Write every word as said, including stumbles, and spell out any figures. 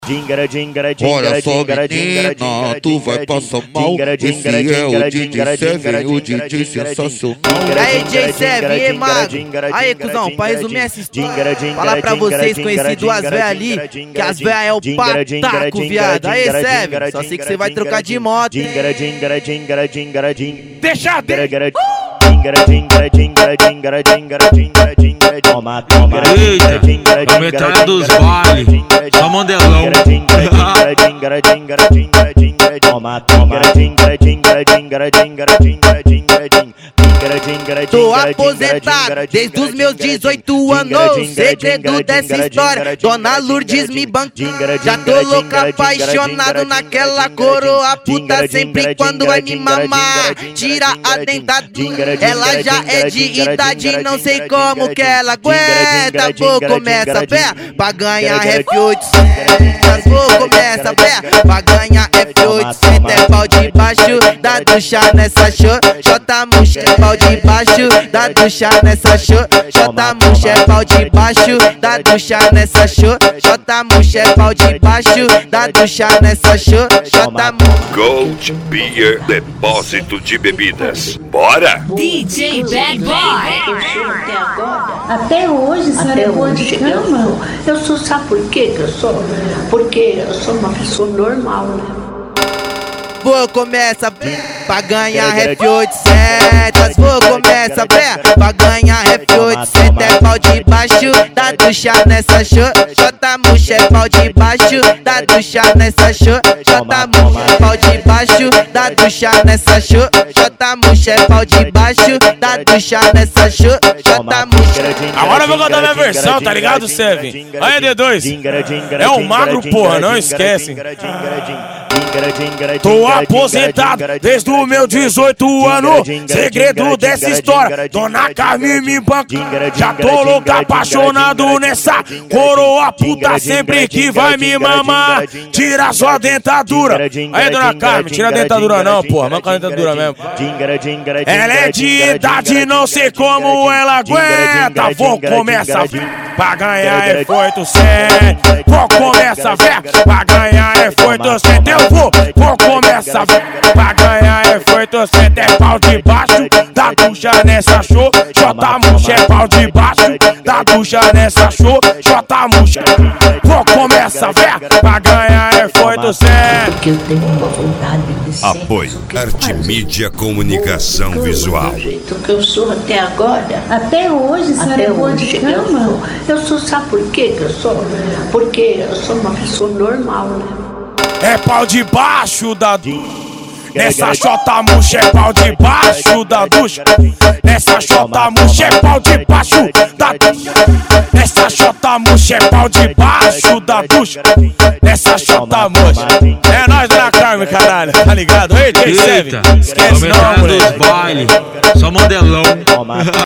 Olha só, menina, tu vai passar mal. Esse é o D J Seven, o D J sensacional. Aí, D J Seven, e mago. Aí, cuzão, pra resumir essa história, falar pra vocês, conheci duas véias ali, que as véias é o pataco, viado. Aí, Seven, só sei que você vai trocar de moto. Deixa de... Toma, toma, eita, a metade dos vales, só mandelão. toma, toma. Tô aposentado desde os meus dezoito anos. Segredo dessa história, Dona Lourdes me banca. Já tô louca, apaixonado naquela coroa puta. Sempre quando vai me mamar, tira a dentadura. Ela já é de idade, não sei como que ela aguenta. Vou começar pé pra ganhar F oitocentos. Vou começar pé pra ganhar F oitocentos. É pau de baixo da ducha nessa show. Jota murcha é pau de baixo da ducha nessa show. Jota murcha é pau de baixo da ducha nessa show. Jota murcha é pau de baixo da ducha nessa show. Jota murcha. Gold Beer, depósito de bebidas. Bora! D J Bad Boy. Até hoje, senhora Até é boa de hoje, cama? Eu sou, sabe por quê que eu sou? Porque eu sou uma pessoa normal, né? Vou começar pra ganhar F oitocentos. Vou começar pra ganhar F oitocentos. É pau de baixo da ducha nessa show. Jota murcha é pau de baixo da ducha nessa show. Jota murcha é pau de baixo da ducha nessa show. Jota murcha é pau de baixo da ducha nessa show. Jota murcha. Agora eu vou cantar minha versão, tá ligado, Seven? Aí, D dois. É um magro, porra, não esquecem. Tô aposentado desde o meu dezoito anos. Segredo dessa história, Dona Carmen me banca. Já tô louco, apaixonado nessa coroa puta. Sempre que vai me mamar, tira sua dentadura. Aí, Dona Carmen, tira a dentadura não, porra. Manca a dentadura mesmo. Ela é de idade, não sei como ela aguenta. Vou começar pra ganhar F oitocentos. Vou começar pra ganhar F oitocentos. Eu vou, vou começar pra ganhar F oitocentos. É pau de baixo da ducha nessa show. Jota murcha é pau de baixo da ducha nessa show. Jota murcha. Vou começar pra ganhar F oitocentos. Porque eu tenho uma vontade de ser. Apoio Artimídia Comunicação Visual. Do jeito que eu sou até agora. Até hoje, senhora Até é boa de hoje, eu cama? sou. Eu sou, sabe por quê que eu sou? Porque eu sou uma pessoa normal, né? É pau de baixo da ducha. Nessa chota murcha é pau de baixo da ducha. Nessa chota murcha é pau de baixo da ducha. Nessa chota murcha é pau de baixo da ducha. Nessa chota murcha. É nóis, Dona Carmen, caralho. Tá ligado? Ei, D J Seven. Esquece não, moleque. Só mandelão.